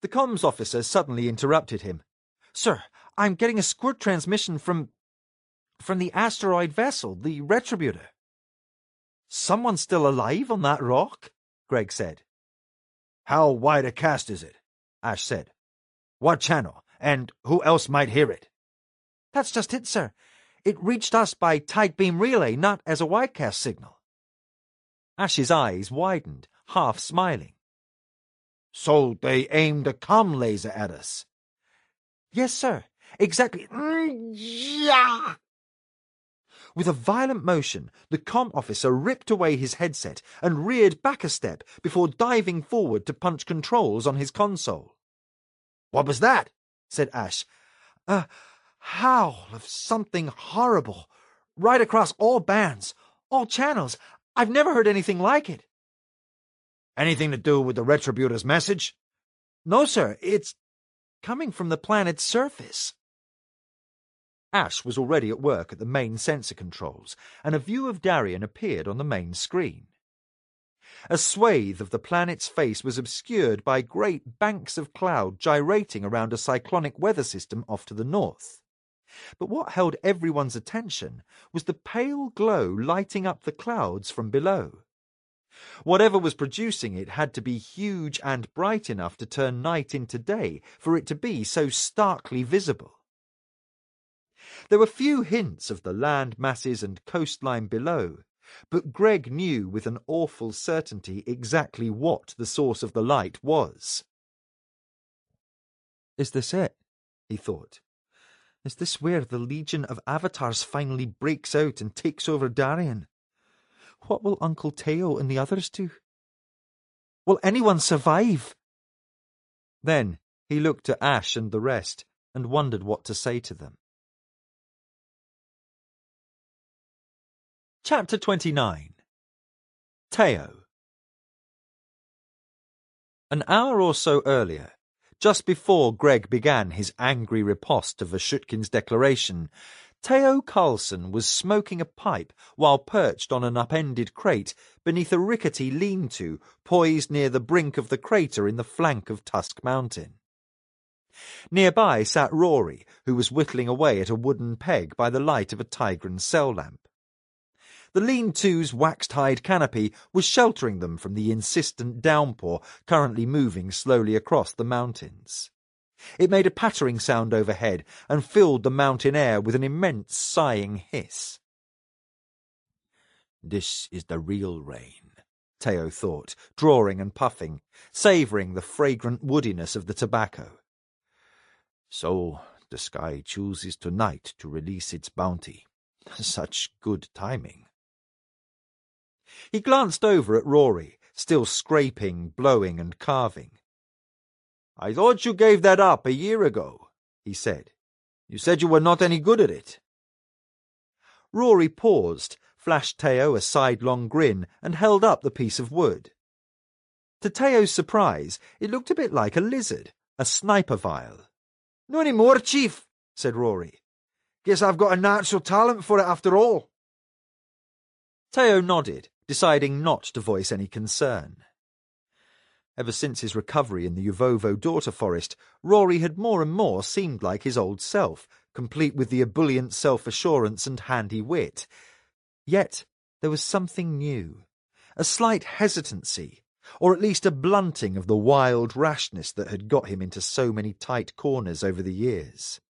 The comms officer suddenly interrupted him. "Sir, I'm getting a squirt transmission from the asteroid vessel, the Retributor." "Someone still alive on that rock?" Greg said. "How wide a cast is it?" Ash said. "What channel? And who else might hear it?" "That's just it, sir. It reached us by tight beam relay, not as a widecast signal." Ash's eyes widened, half smiling. "So they aimed a comm laser at us?" "Yes, sir. Exactly." Yeah! With a violent motion, the comm officer ripped away his headset and reared back a step before diving forward to punch controls on his console. "What was that?" said Ash. "A howl of something horrible, right across all bands, all channels. I've never heard anything like it." "Anything to do with the Retributor's message?" "No, sir. It's coming from the planet's surface." Ash was already at work at the main sensor controls, and a view of Darien appeared on the main screen. A swathe of the planet's face was obscured by great banks of cloud gyrating around a cyclonic weather system off to the north. But what held everyone's attention was the pale glow lighting up the clouds from below. Whatever was producing it had to be huge and bright enough to turn night into day for it to be so starkly visible. There were few hints of the land masses and coastline below, but Greg knew with an awful certainty exactly what the source of the light was. "Is this it?" he thought. "Is this where the Legion of Avatars finally breaks out and takes over Darien? What will Uncle Teo and the others do? Will anyone survive?" Then he looked at Ash and the rest and wondered what to say to them. Chapter 29. Teo. An hour or so earlier, just before Greg began his angry riposte to Vashutkin's declaration, Teo Carlson was smoking a pipe while perched on an upended crate beneath a rickety lean-to poised near the brink of the crater in the flank of Tusk Mountain. Nearby sat Rory, who was whittling away at a wooden peg by the light of a Tigran cell lamp. The lean-to's waxed-hide canopy was sheltering them from the insistent downpour currently moving slowly across the mountains. It made a pattering sound overhead and filled the mountain air with an immense sighing hiss. "This is the real rain," Teo thought, drawing and puffing, savouring the fragrant woodiness of the tobacco. "So the sky chooses tonight to release its bounty. Such good timing." He glanced over at Rory, still scraping, blowing and carving. "I thought you gave that up a year ago," he said. "You said you were not any good at it." Rory paused, flashed Teo a sidelong grin and held up the piece of wood. To Teo's surprise, it looked a bit like a lizard, a sniper vial. "No any more, Chief," said Rory. "Guess I've got a natural talent for it after all." Teo nodded, deciding not to voice any concern. Ever since his recovery in the Uvovo daughter forest, Rory had more and more seemed like his old self, complete with the ebullient self-assurance and handy wit. Yet there was something new, a slight hesitancy, or at least a blunting of the wild rashness that had got him into so many tight corners over the years.